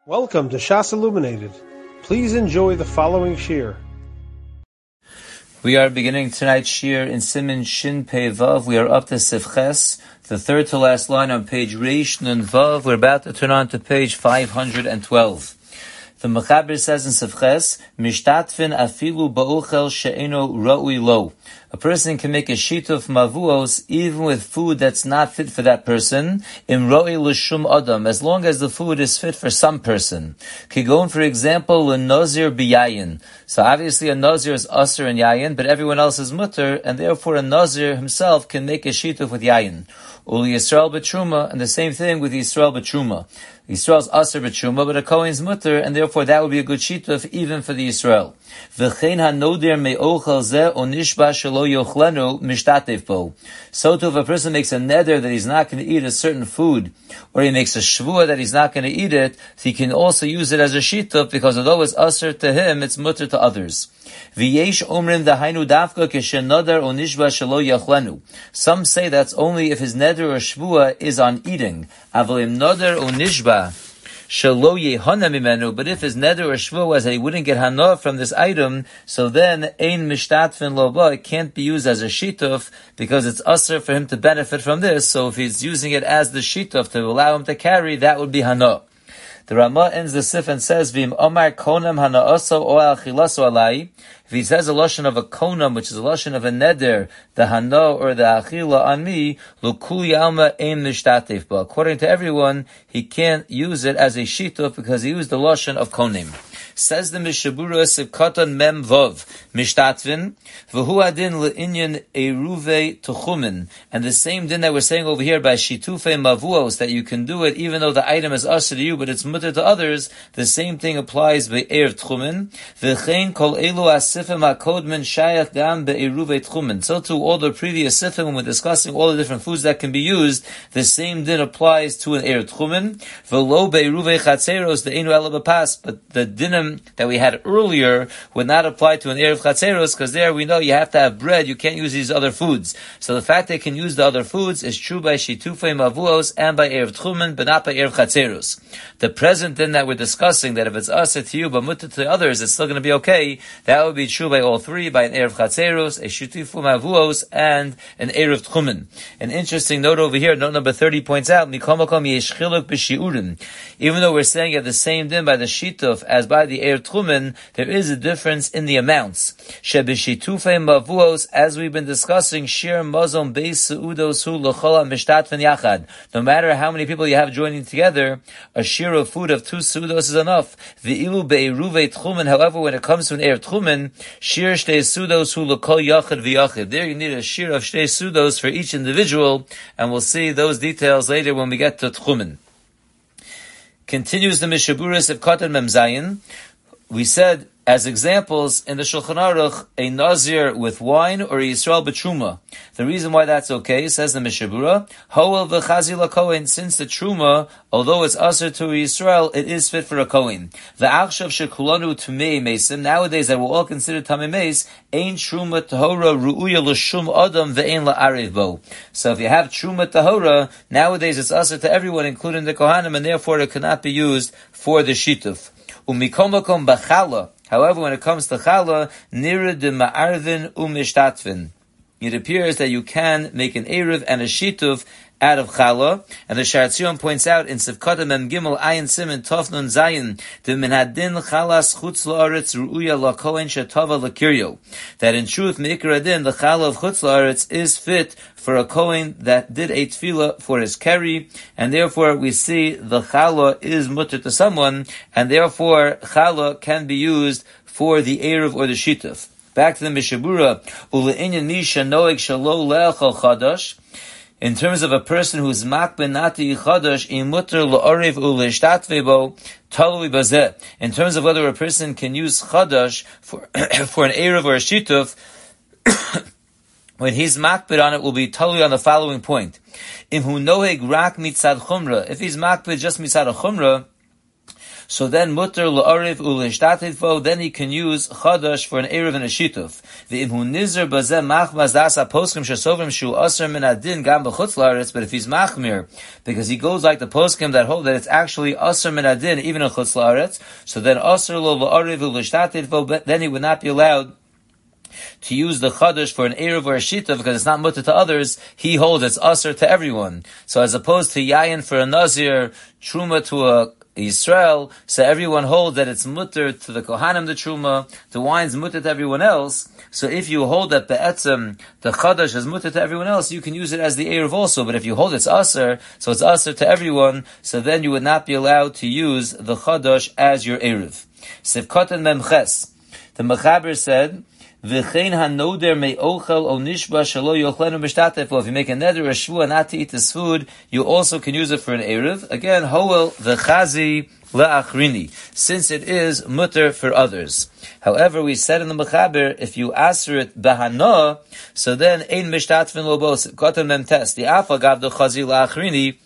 Welcome to Shas Illuminated. Please enjoy the following shir. We are beginning tonight's shir in Siman Shin Pei Vav. We are up to Sifches, the third to last line on page Reish Nun Vav. We're about to turn on to page 512. The Mechaber says in Sifches, Mishtatvin afilu ba'uchel she'eno ra'ui lo. A person can make a shituf mavuos even with food that's not fit for that person, im ra'ui l'shum adam, as long as the food is fit for some person. Kigon, for example, l'nozir b'yayin. So obviously a nozir is usher in yayin, but everyone else is mutter, and therefore a nozir himself can make a shituf with yayin. Uli Yisrael b'truma, and the same thing with Yisrael b'truma. Yisrael's aser b'truma, but a Kohen's mutter, and therefore that would be a good shituf even for the Yisrael. V'chein hanodir me'ochel zeh onishba shelo yochlenu mishtatev bo. So too, if a person makes a neder that he's not going to eat a certain food, or he makes a shvua that he's not going to eat it, so he can also use it as a shituf, because although it's aser to him, it's mutter to others. V'yesh omrim dahainu dafka kishen nodar onishba shelo yochlenu. Some say that's only if his neder or shvua is on eating. Avolim nodar onishba shelo yehana mimenu. But if his neder or shvua was that he wouldn't get hana from this item, so then ein mishtatfin lo ba, it can't be used as a shituf because it's usher for him to benefit from this. So if he's using it as the shituf to allow him to carry, that would be hana. The Ramah ends the sif and says, "V'im omar konam hana'aso o achilaso alai." If he says a lashon of a konam, which is a lashon of a neder, the hana or the achila on me, l'kul yalma ein mishtatev ba. According to everyone, he can't use it as a shituf because he used the lashon of konim. Says the Mishabura Sivkatan Mem Vov Mishtatvin V'hu Adin Le'inyan Eruve Tuchumin, and the same din that we're saying over here by Shitufe Mavuos, that you can do it even though the item is usher to you but it's mutter to others. The same thing applies by Erev Tchumin. V'chein Kol Elu Asifim HaKodmin Shayach Gam Be'eruve Tchumin. So too, all the previous sifim, when we're discussing all the different foods that can be used, the same din applies to an Erev Tchumin. V'lo Be'eruve Chatzeros the Einu Ela B'pas, but the dinim that we had earlier would not apply to an Erev Chatzeros, because there we know you have to have bread, you can't use these other foods. So the fact they can use the other foods is true by Shitufei Mavuos and by Erev Tchumen, but not by Erev Chatzeros. The present din that we're discussing, that if it's usher to you but mutter to others, it's still going to be okay, that would be true by all three, by an Erev Chatzeros, a Shitufei Mavuos, and an Erev Tchumen. An interesting note over here, note number 30 points out, Mikomakom yesh chiluk b'shiurim. Even though we're saying you have the same din by the Shituf as by the Erev Tchumen, there is a difference in the amounts. Shebeshitufei mavuos, as we've been discussing, shir mazon beis seudos hu l'chola mishtatven yachad. No matter how many people you have joining together, a shir of food of 2 seudos is enough. V'ilu be'eruvei tchumen, however, when it comes to an Erev Tchumen, shir shtei seudos hu l'kol yachad v'yachad. There you need a shir of shtei seudos for each individual, and we'll see those details later when we get to Tchumen. Continues the Mishaburis of Katan Mem Zayin. We said, as examples, in the Shulchan Aruch, a Nazir with wine or a Yisrael b'truma. The reason why that's okay, says the Mishabura, Hoel v'chazi l'kohen, since the truma, although it's usher to a Yisrael, it is fit for a Kohen. The achshav shekulanu tumei mesim, nowadays that we're all considered tamei meis, ein truma tahora ru'uya l'shum adam ve'ein la'arev bo. So if you have truma tahora, nowadays it's usher to everyone, including the Kohanim, and therefore it cannot be used for the shituf. Umikomakom b'chala. However, when it comes to challah, nira de ma'arvin umishtatvin. It appears that you can make an erev and a shituf out of challah, and the Sharatzion points out in Sivkata Mem Gimel Ayin Simen Tov Nun Zayin the Minhadin Chalas Chutz La'aretz Ru'uya LaKohen Shetava L'Kiryo, that in truth Meikar Adin the challah of Chutz La'aretz is fit for a Kohen that did a tefillah for his keri, and therefore we see the challah is mutter to someone, and therefore challah can be used for the erev or the shituf. Back to the Mishabura, Ule'inyan Misha Noeg Shalo Le'achal Chadash. In terms of a person who's makben nati chadash imuter la'arev u'leishtatvebo talui bazeh. In terms of whether a person can use chadash for an erev or a shituf, when he's makbid on it, will be talui on the following point: Imhu noheg rak mitzad chumra. If he's makbid just mitzad a chumra, So then mutter la'ariv u'lishtatit vo, then he can use chadash for an erev and a shituf. V'im hu nizer bazeh machmas das ha-poskim shesovim shu aser min adin gam b'chutz la'aretz, but if he's machmir, because he goes like the poskim that hold that it's actually aser min adin, even in chutz la'aretz, so then aser lo la'ariv u'lishtatit vo, then he would not be allowed to use the chadash for an erev or a shita because it's not mutter to others. He holds it's aser to everyone. So as opposed to yayin for a nazir, truma to a Yisrael, so everyone holds that it's mutter to the kohanim, the truma, the wine's mutter to everyone else. So if you hold that be'etzem, the chadash is mutter to everyone else, you can use it as the erev also. But if you hold it's aser, so it's aser to everyone, so then you would not be allowed to use the chadash as your erev. Sivkatan memches. The Mechaber said, V'chein hanoder me'ochel o nishba shelo yochlenu b'shtatef. If you make a neder or a shvua not to eat this food, you also can use it for an erev. Again, hoel v'chazi le'achrini, since it is mutter for others. However, we said in the Mechaber, if you aser it b'hana, so then ein mishtatfin lo bos. Kotem mem test. The afa gav the chazi le'achrini.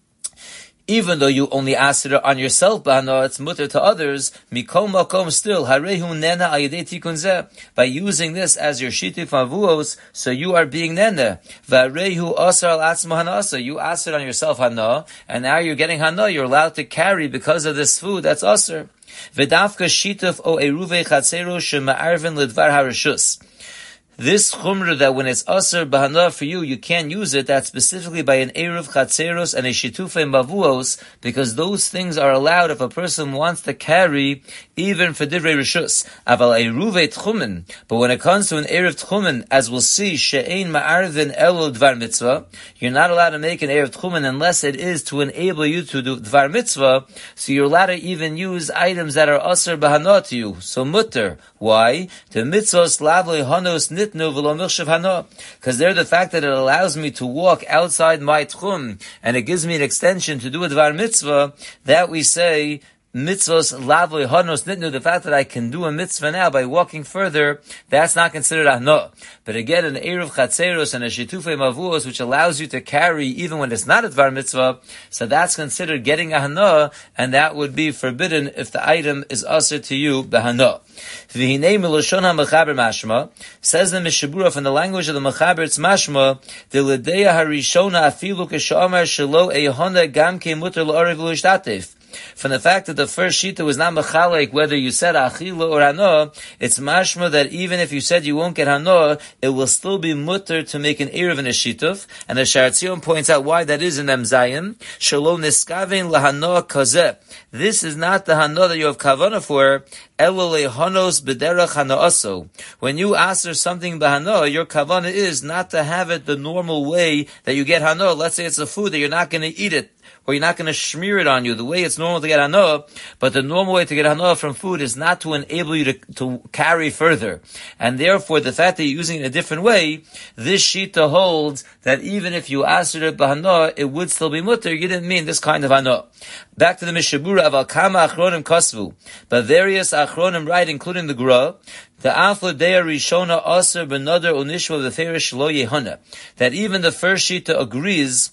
Even though you only asked it on yourself, b'hana, it's mutter to others, mikom makom still, harehu nena ayidei tikun zeh, by using this as your shitif avuos, so you are being nena. V'arehu asar al atzma hanasa, you asked it on yourself hana, and now you're getting hana, you're allowed to carry because of this food, that's asar. V'dafka shitif o eruvei chatzero shema'arvin lidvar harishus. This chumrah that when it's aser bahana for you, you can't use it, that's specifically by an erev chatzeros and a shitufe mavuos, because those things are allowed if a person wants to carry, even for divrei rishus. Aval eruve tchumen, but when it comes to an erev tchumen, as we'll see, she'ein ma'arvin elo dvar mitzvah, you're not allowed to make an erev tchumen unless it is to enable you to do dvar mitzvah, so you're allowed to even use items that are aser bahana to you. So mutter. Why? The mitzvahs lavle hanos because they're the fact that it allows me to walk outside my tchum and it gives me an extension to do a dvar mitzvah, that we say mitzvahs lavli hanos nitnu, the fact that I can do a mitzvah now by walking further, that's not considered ahna. But again, an erev chatzeros and a shitufei mavuos, which allows you to carry even when it's not a dvar mitzvah, so that's considered getting ahna, and that would be forbidden if the item is aser to you behana. V'hinei miloshon ha-mechaber mashma, says the Mishabura from the language of the Mechaber, it's mashma, the l'deya harishona afilu k'shomer shelo ehona gam ke muter l'orev l'ishtatif. From the fact that the first shita was not mechalek, whether you said achila or hana, it's mashma that even if you said you won't get hana, it will still be mutter to make an erev and a shituf. And the Sharatzion points out why that is in Emzayim. Shalom niskavein lahana kazeh. This is not the hana that you have kavana for. Elole hanos b'derech hanaaso. When you answer something b'hana, your kavana is not to have it the normal way that you get hana. Let's say it's a food that you're not going to eat it, or you're not going to smear it on you, the way it's normal to get hana, but the normal way to get hana from food is not to enable you to carry further. And therefore, the fact that you're using it a different way, this shita holds that even if you answered it b'hana, it would still be mutter. You didn't mean this kind of hana. Back to the Mishabura of Al-Kama Achronim Kasvu. But various Achronim write, including the Gra, the Afla Dea Rishona Aser Benadar Unishwa V'ferish Lo Yehana, that even the first shita agrees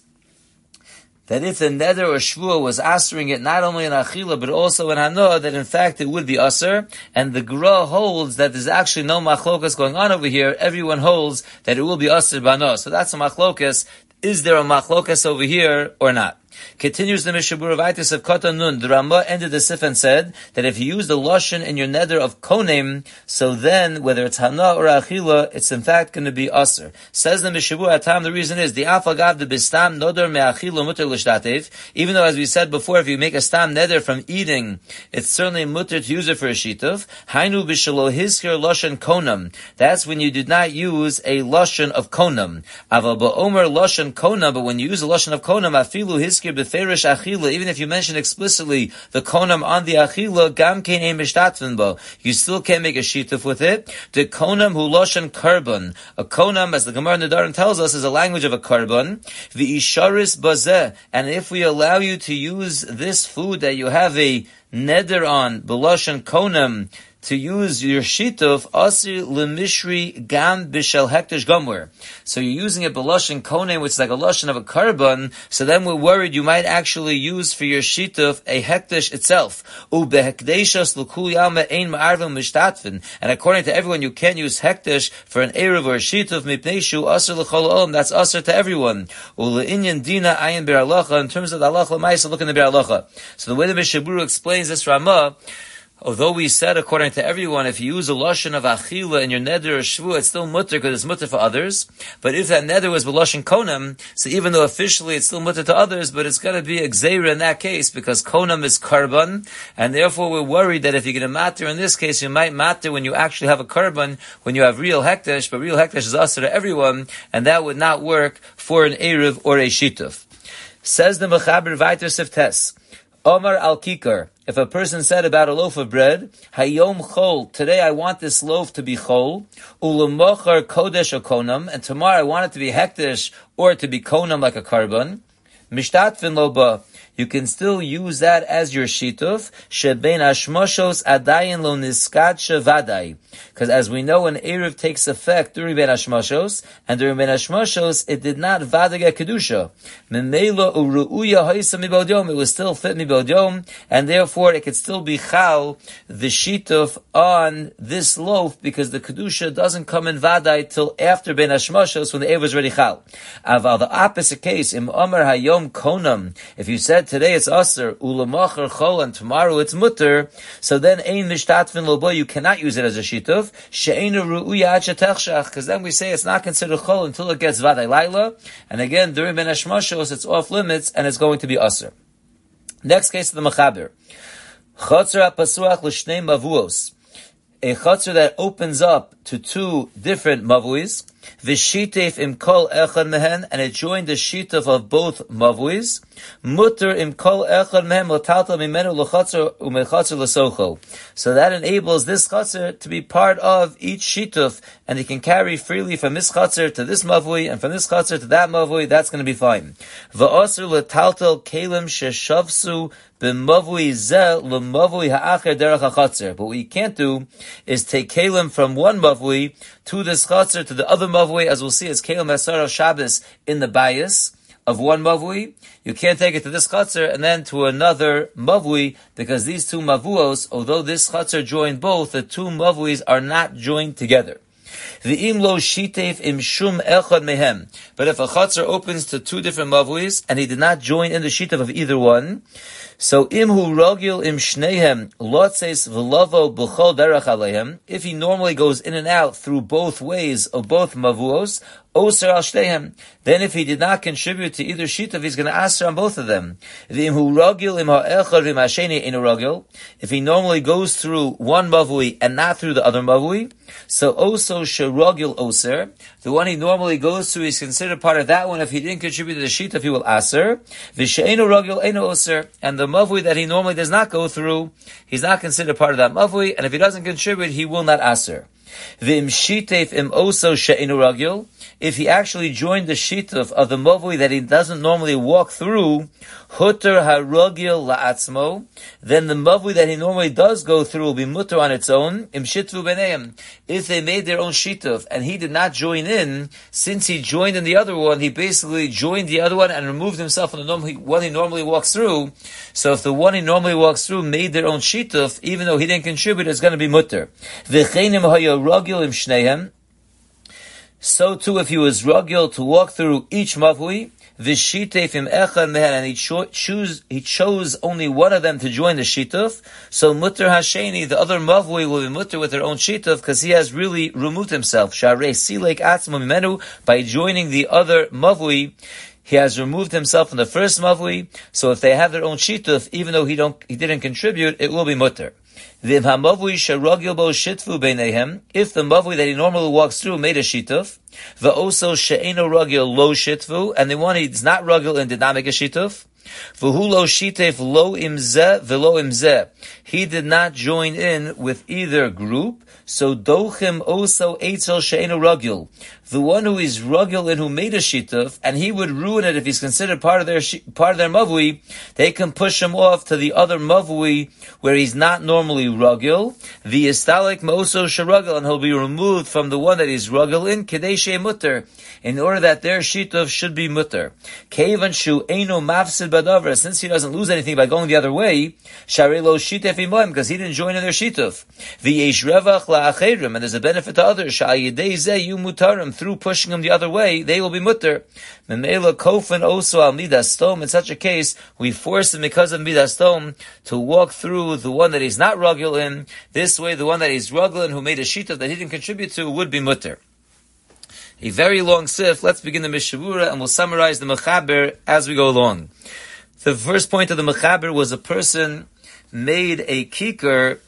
that if the neder or shvua was asering it not only in achila but also in hana, that in fact it would be aser. And the Gra holds that there's actually no machlokas going on over here. Everyone holds that it will be aser b'hana. So that's a machlokas. Is there a machlokas over here or not? Continues the Mishabura Vaitis of Katan Nun. The Ramah ended the Sif and said that if you use the Lashon in your neder of Konim, so then, whether it's Hana or Achila, it's in fact going to be Aser. Says the Mishabura Atam, the reason is, the Afagav the Bistam Nodar Me'achila Mutter L'Shtatev, even though, as we said before, if you make a Stam neder from eating, it's certainly mutter to use it for a Shitov. Hainu B'Shalo Hizker Lashon Konam. That's when you did not use a Lashon of Konam. Aval Ba'omer Lashon Konam, but when you use a Lashon of Konam, Afilu Hizker beferish achila, even if you mention explicitly the konam on the achila, gam kein ein mishtatven bo, you still can't make a shituf with it. The konam hu loshen karbon. A konam, as the Gemara in the Nedarim tells us, is a language of a karbon. The isharis bazeh, and if we allow you to use this food that you have a neder on, b'loshen konam, to use your shituf asir lemishri gam bishel hektish gomwer. So you're using it b'loshen konen, which is like a loshen of a carbon. So then we're worried you might actually use for your shituf a hektish itself. Ubehekdeshos l'kul yalma ein ma'arvim mishtatfin. And according to everyone, you can't use hektish for an erev or a shituf mipneishu asir l'chol olam. That's asir to everyone. Ule'inyan dina ayin bir halacha. In terms of the halacha l'maisa, look in the bir halacha. So the way the Mishnah Berurah explains this Ramah, although we said, according to everyone, if you use a lashon of achila in your neder or shvu, it's still mutter because it's mutter for others. But if that neder was b'lashon konam, so even though officially it's still mutter to others, but it's going to be a gzeira in that case because konam is karban, and therefore we're worried that if you're going to matter in this case, you might matter when you actually have a karban, when you have real hektish, but real hektish is asur to everyone, and that would not work for an erev or a shituf. Says the Mechaber Vayter Siftes, Omar al-Kikar, if a person said about a loaf of bread, Hayom chol, today I want this loaf to be chol, ulemochar kodesh or konam, and tomorrow I want it to be hektish or to be konam like a carbon, mishtatvin loba, you can still use that as your shituf, shebein hashmoshos adayin lo niskad shevadai. Because as we know, an erev takes effect during ben hashmoshos, and during ben hashmoshos, it did not vadaga kedusha. Memelo uruuya haisa mibod yom, it was still fit mibod yom, and therefore it could still be chal, the shituf on this loaf, because the kedusha doesn't come in vadai till after ben hashmoshos, when the erev was already chal. Aval, the opposite case, im omer hayom konam, if you said today it's aser, ulamachar chol, and tomorrow it's mutter, so then ein mishtatvin lobo, you cannot use it as a shituf, she'einu ru'uya ad shetechshach, because then we say it's not considered chol until it gets vaday laila, and again, during ben hashmoshos, it's off limits, and it's going to be aser. Next case of the Mechaber. Chatzar ha'pasuach l'shnei mavuos. A chatzar that opens up to two different mavuis, v'shitef im kol echad mehen, and it joined the shitef of both mavuis, mutter im kol echad mehen l'talta mimenu l'chatzar u'mechatzar l'socho. So that enables this chatzar to be part of each shitef, and he can carry freely from this chatzar to this mavui, and from this chatzar to that mavui, that's going to be fine. V'asr l'taltal kelim sheshavsu b'mavui zeh l'mavui ha'acher derech ha'chatzar. But what you can't do is take kelim from one mavui to this chatzar to the other mavui, as we'll see, it's kelim asar of Shabbos in the bias of one mavui. You can't take it to this chatzar and then to another mavui, because these two mavuos, although this chatzar joined both, the two mavuis are not joined together. V'im lo shitef im shum echad mehem. But if a chatzar opens to two different mavuis and he did not join in the shitef of either one, so imhu rogil im shnehem lotzes v'lavo b'chol derech aleihem. If he normally goes in and out through both ways of both mavuos, oser al shteihem. Then if he did not contribute to either shituf, he's going to aser on both of them. V'imhu rogil im ha'echad v'im ha'sheni inu rogil. If he normally goes through one mavui and not through the other mavui, so also sherogil oser. The one he normally goes through is considered part of that one. If he didn't contribute to the shituf, he will aser. V'she'enu rogil enu oser. And the mavui that he normally does not go through, he's not considered part of that mavui, and if he doesn't contribute, he will not aser. V'im shitef im oso she'enu ragil. If he actually joined the shituf of the mavui that he doesn't normally walk through, hutter harogil la'atzmo, then the mavui that he normally does go through will be mutter on its own. Im shitvu b'neim. If they made their own shituf and he did not join in, since he joined in the other one, he basically joined the other one and removed himself from the one he normally walks through. So if the one he normally walks through made their own shituf, even though he didn't contribute, it's going to be mutter. V'cheinim hayarogil im shnehem. So too, if he was ragil to walk through each mavui, v'shitef im echad mehen, and he chose only one of them to join the shituf, so mutter hasheni, the other mavui will be mutter with their own shituf, because he has really removed himself. Sharei silek atzmo mimenu, by joining the other mavui, he has removed himself from the first mavui, so if they have their own shituf, even though he didn't contribute, it will be mutter. If the mavui that he normally walks through made a shituf, and the one he's not ragil and did not make a shituf, V'hu lo shitef lo imzeh v'lo imzeh. He did not join in with either group. So dochim oso eitzel she'enu ragil. The one who is ragil and who made a shituf, and he would ruin it if he's considered part of their mavui, they can push him off to the other mavui where he's not normally ragil. The istalik moso sheragil, and he'll be removed from the one that he's ragil in, kedei shei mutter, in order that their shituf should be mutter. Kevan shu eino mafsid badavra, since he doesn't lose anything by going the other way, sharei lo shitef imoim, because he didn't join in their shituf. V'yesh revach la'acherim, and there's a benefit to others. Sha'ayidei zeh yu mutarim, through pushing them the other way, they will be mutter. Memela kofan oso al midas tom. In such a case, we force him because of midas tom to walk through the one that he's not ragil in. This way, the one that he's ragil in, who made a shituf that he didn't contribute to, would be mutter. A very long sif. Let's begin the Mishavura, and we'll summarize the Mechaber as we go along. The first point of the Mechaber was a person made a kikar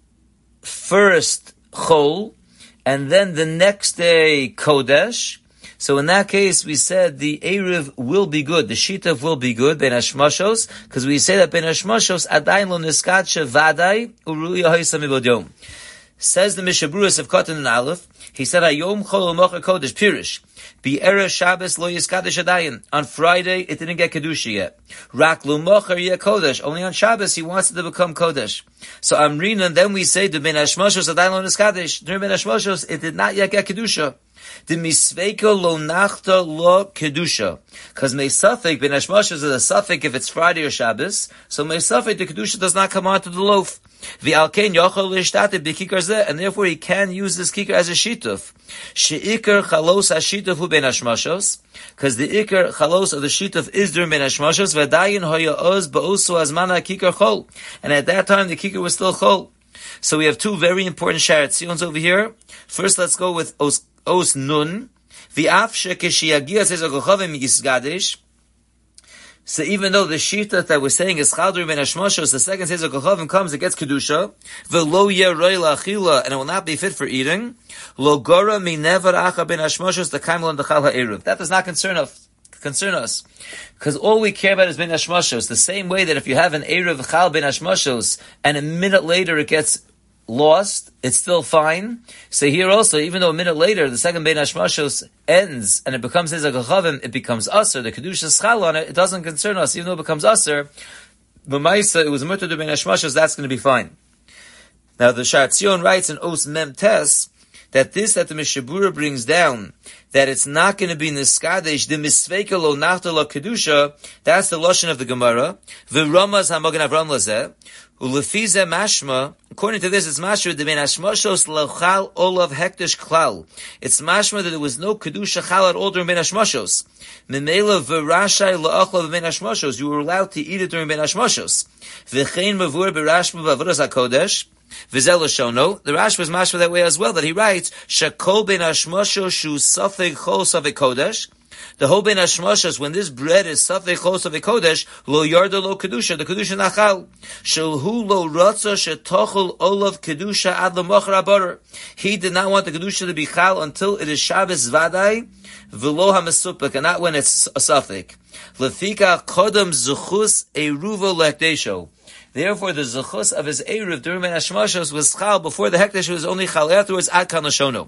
first chol, and then the next day kodesh. So in that case, we said the Erev will be good, the Shituf will be good, Ben Hashmashos, because we say that Ben Hashmashos adayin lo niskatshe vadai uruya haisam ibod. Says the Mishaburas of Katan and Aleph, he said, Hayom chol u'mocher kodesh, Pirish. Be'erev Shabbos lo yiskadesh adayin. On Friday, it didn't get Kedusha yet. Rak l'mocher yeh kodesh. Only on Shabbos, he wants it to become kodesh. So Amrinan, then we say, the Ben Hashmashos adayin lo niskadesh. During Ben Hashmashos, it did not yet get Kedusha. The misveiko lo nachta lo kedusha, because meisafik ben hashmashos is a suffix if it's Friday or Shabbos. So meisafik the kedusha does not come onto the loaf. The alkein yochel l'ishtate b'kikar zeh, and therefore he can use this kikar as a shituf. Sheikar chalos hashituf hu ben hashmashos, because the ikar chalos of the shituf is during ben hashmashos. V'dayin hoya oz ba'osu azmana kikar chol, and at that time the kikar was still chol. So we have two very important sharat tziyons over here. First, let's go with Os nun, v'af shekeshiyagia says agochavim yisgadesh. So even though the shita that we're saying is chaldri ben hashmashos, the second says agochavim comes, it gets kedusha. V'lo yeh roi la'achila, and it will not be fit for eating. Lo gora minevar acha ben hashmashos the kaimel dechal ha'eruv. That does not concern us, because all we care about is ben hashmashos. The same way that if you have an eruv chal ben hashmashos, and a minute later it gets lost, it's still fine. So here also, even though a minute later the second Bein Hashmashos ends and it becomes Hizak HaChavim, it becomes Aser, the Kedusha Schal on it, it doesn't concern us, even though it becomes Aser. B'maisa, it was Mutter to Bein Hashmashos, that's going to be fine. Now the Sha'ar Tzion writes in Os Mem Tes, that the Mishabura brings down, that it's not going to be Niskadesh, the Misveika lo nachta lo Kedusha, that's the Lashon of the Gemara, V'Ramaz HaMagen Avram Lazeh, Ulefize mashma, according to this, it's mashma the ben hashmashos lechal olav hektish klal. It's mashma that there was no kedusha chal at all during ben hashmashos. Memela v'rashai la'achlav ben hashmashos. You were allowed to eat it during ben hashmashos. V'chein mavur b'rashma v'avodas hakodesh. V'zel l'shono. The Rash was mashma that way as well, that he writes, shakol ben hashmashos shu safeg chol safeg kodesh. The whole ben hashmashos, when this bread is safek chos of a kodesh, lo yarda lo kedusha, the kedusha nachal. Shalhu lo ratza shetochel olav kedusha ad l'mocher habarer. He did not want the kedusha to be chal until it is Shabbos vadai, v'lo hamesupek, and not when it's a safek. Lefika kodam zuchus eruva lehdesho. Therefore, the zuchus of his eruv during ben hashmashos was chal before the hekdesh was only chal. Afterwards, ad kan lashono.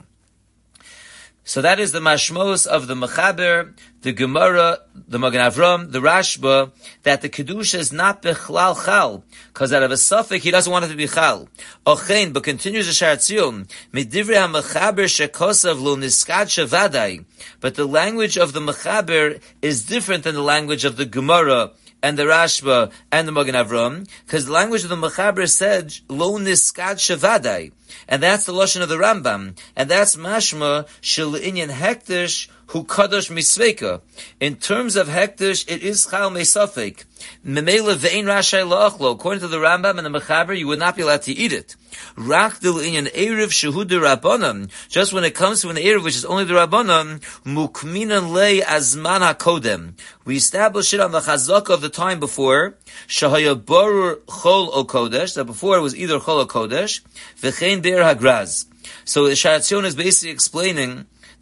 So that is the mashmos of the Mechaber, the Gemara, the Magen Avram, the Rashba, that the Kedusha is not bechlal chal, because out of a suffix he doesn't want it to be chal. Ochein, but continues the Sha'ar Tzion, midivrei ha-Mechaber shekosav lo niskad shevadai. But the language of the Mechaber is different than the language of the Gemara, and the Rashba, and the Magen Avram, because the language of the Mechaber said, lo niskad shevadai. And that's the Lashon of the Rambam. And that's mashma shel inyan hektish hu kadosh misveika. In terms of hektish, it is chal meisafek. Memela ve'ein rashai la'achlo. According to the Rambam and the Mechaber, you would not be allowed to eat it. Rak dil inyan erev shehu de rabbanim. Just when it comes to an erev which is only the rabbanim, mukminan lei azman hakodem. We establish it on the chazaka of the time before. Shahaya barur chol o kodesh. That before it was either chol or kodesh. V'chein be'er hagraz. So the Sha'ar Tzion is basically explaining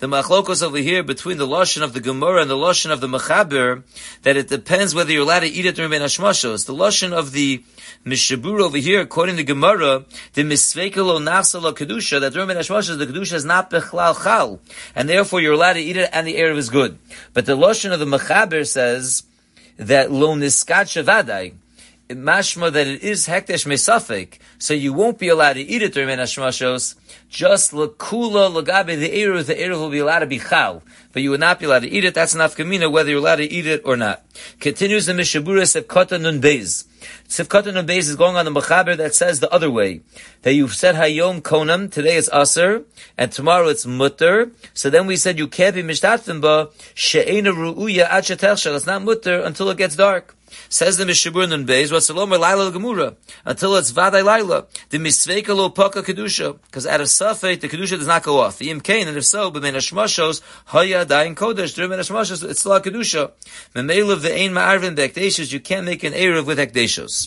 the machlokos over here between the lashon of the Gemara and the lashon of the Mechaber, that it depends whether you're allowed to eat it during Ben Hashmashos. The lashon of the Mishabur over here, according to Gemara, the Misvekelo Nafsala Kedusha, that during Ben Hashmashos the Kedusha is not Bechlal Chal, and therefore you're allowed to eat it and the erev is good. But the lashon of the Mechaber says that Lo Niskat Shavadai, mashma that it is hekdesh mesafik, so you won't be allowed to eat it during Ben Hashmashos. Just lekula lagabe the eruv will be allowed to be chal, but you would not be allowed to eat it. That's enough kamina whether you're allowed to eat it or not. Continues the Mishabura Sefkata Nun Beis. Sefkata Nun Beis is going on the Mechaber that says the other way, that you've said Hayom Konam, today it's Aser, and tomorrow it's Mutter. So then we said you can't be Mishtatfim ba she'ena ru'uya ad shetelshel. It's not Mutter until it gets dark. Says the Mishabur Nun Beis, what's the Lomer Laila Gemura, until it's Vaday Laila, the Misveika Lo Paka Kedusha, because out of Safek the Kedusha does not go off. The Kain, and if so, but Ben Hashmashos Haya Dayin Kodesh, during Ben Hashmashos it's still a Kedusha. Memelav the Ein Ma'arvin Be'ekdeshos, you can't make an erev with Ekdeshos.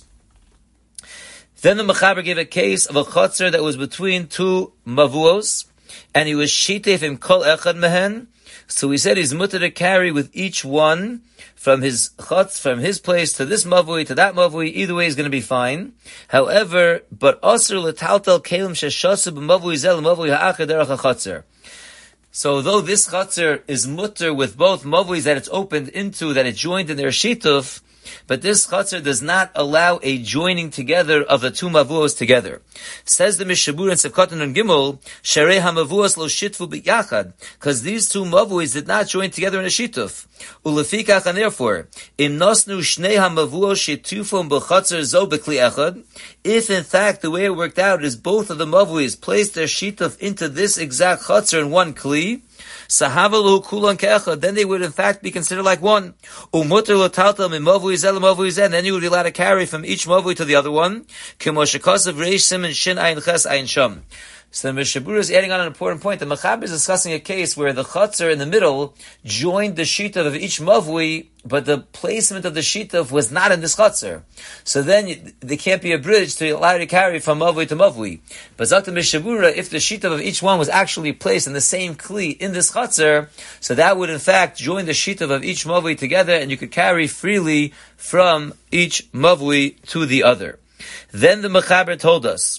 Then the Mechaber gave a case of a chotzer that was between two mavuos, and he was shitef im kol echad mehen. So he said he's mutter to carry with each one from his chutz, from his place to this mavui, to that mavui. Either way is going to be fine. However, but asur letaltel kelim sheshasu b'mavui zel mavui ha'achad derech ha'chotzer. So though this chotzer is mutter with both mavuis that it's opened into, that it joined in their shituf, but this chotzer does not allow a joining together of the two mavuos together. Says the Mishabur in Sefkatan and Gimel, Sharei hamavuos lo shitfu b'yachad, because these two mavuos did not join together in a shituf. Ulefikach, and therefore, im nosnu shnei hamavuos shitufum b'chotzer zo b'kli echad, if in fact the way it worked out is both of the mavuos placed their shituf into this exact chotzer in one kli, Sahavalu kulan kecha, then they would in fact be considered like one. Umuter lotalta min mavui zel mavui zen, then you would be allowed to carry from each mavui to the other one. Kimoshakasav reish siman shin ayin ches ayin sham. So the Mishabura is adding on an important point. The Mechaber is discussing a case where the chotzer in the middle joined the shitav of each mavui, but the placement of the shitav was not in this chotzer. So then there can't be a bridge to allow you to carry from mavui to mavui. But Zak the Mishabura, if the shitav of each one was actually placed in the same kli in this chotzer, so that would in fact join the shitav of each mavui together, and you could carry freely from each mavui to the other. Then the Mechaber told us.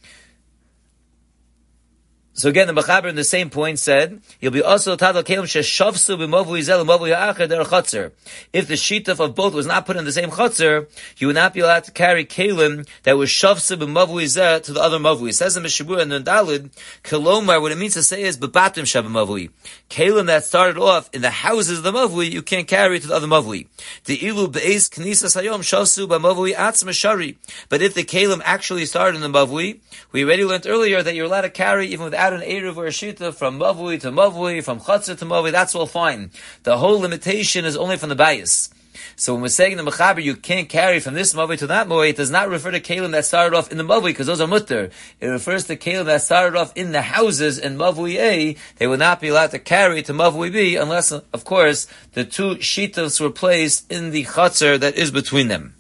So again, the Mechaber in the same point said, you'll be also tadal kelim sheshavsu b'mavui zel mavui ha'achad der chotzer. If the shituf of both was not put in the same chotzer, you would not be allowed to carry kelim that was shavsu b'mavui zel to the other mavui. It says in Mishabur and Nundalid, kelomar, what it means to say is b'batim shav mavui. Kelim that started off in the houses of the mavui, you can't carry to the other mavui. The ilu be'ez knisas hayom shavsu b'mavui atzma shari. But if the kelim actually started in the mavui, we already learned earlier that you're allowed to carry even without an eruv or a shita from mavui to mavui, from chatzah to mavui, that's all fine. The whole limitation is only from the bias. So when we're saying in the Mechaber you can't carry from this mavui to that mavui, it does not refer to kelim that started off in the mavui, because those are mutter. It refers to kelim that started off in the houses in mavui A. They would not be allowed to carry to mavui B unless, of course, the two shitas were placed in the chatzah that is between them.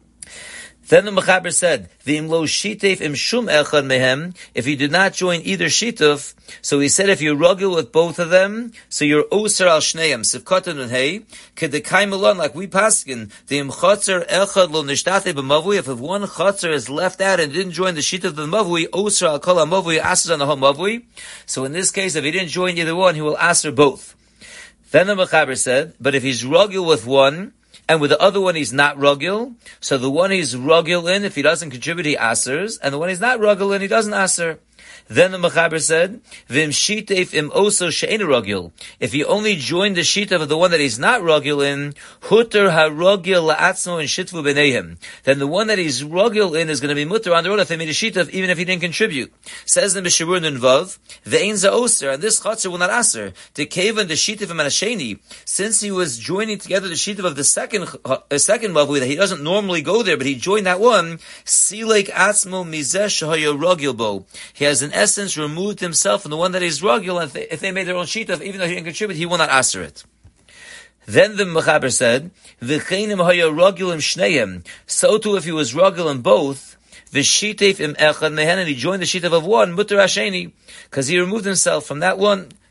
Then the Mechaber said, "V'im lo shitef im shum echad mehem." If you did not join either shituf, so he said, if you're rugil with both of them, so you're oser al shneim sivkatan and hey kedekay malon, like we paskin v'im chotzer echad lo nishtate b'mavui. If one chotzer is left out and didn't join the shituf of the mavui, oser al kol mavui aser on the whole mavui. So in this case, if he didn't join either one, he will aser both. Then the Mechaber said, but if he's rugil with one, and with the other one he's not rugil, so the one he's rugil in, if he doesn't contribute, he asers, and the one he's not rugil in, he doesn't aser. Then the Mechaber said, "V'im shitef im oso she'ena rugil." If he only joined the shitef of the one that he's not rugil in, huter harugil la'atzmo and shitvu b'neihem. Then the one that he's rugil in is going to be mutter on the road if they made a shitef, even if he didn't contribute. Says the Mishabur Nun Vav, "Ve'ein za'oser," and this chatzar will not aser. The kaven the shitef and asheni, since he was joining together the shitef of the second mavui that he doesn't normally go there, but he joined that one. Silek atzmo mizeh shehaya rugil bo. He has in essence removed himself from the one that is rugil, and if they made their own shituf, even though he didn't contribute, he will not aser it. Then the Mechaber said, "V'cheinim haya rugil im shneim." So too, if he was rugil in both, v'shitef im echad mehen, and he joined the shituf of one, mutter hasheni, because he removed himself from that one.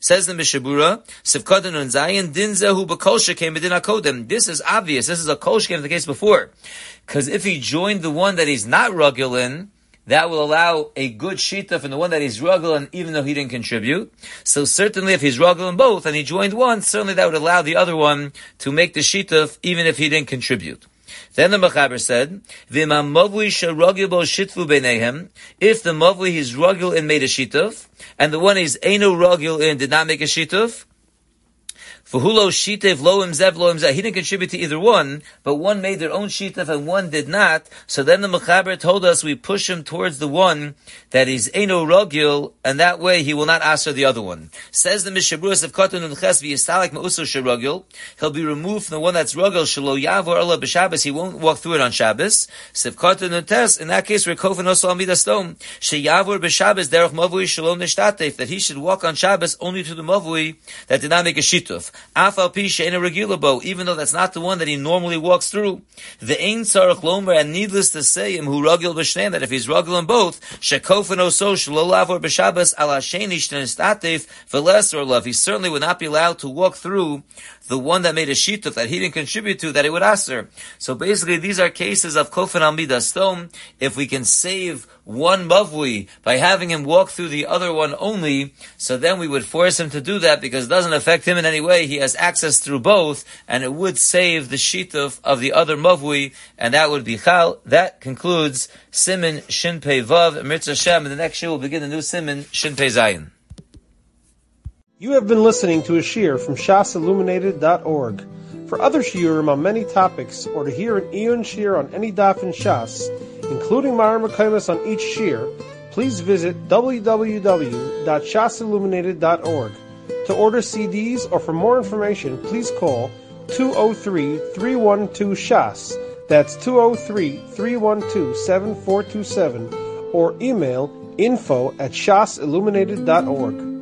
Says the Mishabura, Sivkadon and Zayin, Din Zehu B'Kol Shekem B'Din HaKodem. This is obvious. This is a Kol Shekem, the case before. Because if he joined the one that he's not Rugil in, that will allow a good shita from the one that he's Rugil in, even though he didn't contribute. So certainly if he's Rugil in both and he joined one, certainly that would allow the other one to make the shita even if he didn't contribute. Then the Mechaber said, "V'imam mavui sheragil bo shitfu beinehem." If the mavui he's ragil in made a shituf, and the one he's eino ragil in did not make a shituf, V'hulo shitev loim zev loim zeh. He didn't contribute to either one, but one made their own shituf and one did not. So then the Mechaber told us we push him towards the one that is eino ragil, and that way he will not answer the other one. Says the Mishabura of Katan and Ches v'yistalek ma'uso sheragil. He'll be removed from the one that's ragil. Shelo yavor Allah b'Shabbos. He won't walk through it on Shabbos. Sivkatan and Tes. In that case, we're kofen also amidas stone. Sheyavor b'Shabbos derech mavui shalom nishtatef. That he should walk on Shabbos only to the mavui that did not make a shituf. Afal pi she'ena regilabo, even though that's not the one that he normally walks through. The ein tzarich lomer, and needless to say, who ragil b'shneim, that if he's ragil in both, shekofen oso shelo lavor b'Shabbos ala sheni shtenistatef v'les or love. He certainly would not be allowed to walk through the one that made a shituf that he didn't contribute to, that he would aser. So basically, these are cases of kofen al midas stone. If we can save one mavui by having him walk through the other one only, so then we would force him to do that because it doesn't affect him in any way. He has access through both, and it would save the shituf of the other mavui, and that would be chal. That concludes Siman Shin Pei Vav. Mirza Hashem, in the next year we'll begin the new Siman Shin Pei Zayin. You have been listening to a shiur from shasilluminated.org. For other shiurim on many topics, or to hear an Iyun shiur on any daf in Shas, including Mara Mekaymas on each shiur, please visit www.shasilluminated.org. To order CDs or for more information, please call 203-312-SHAS. That's 203-312-7427, or email info@shasilluminated.org.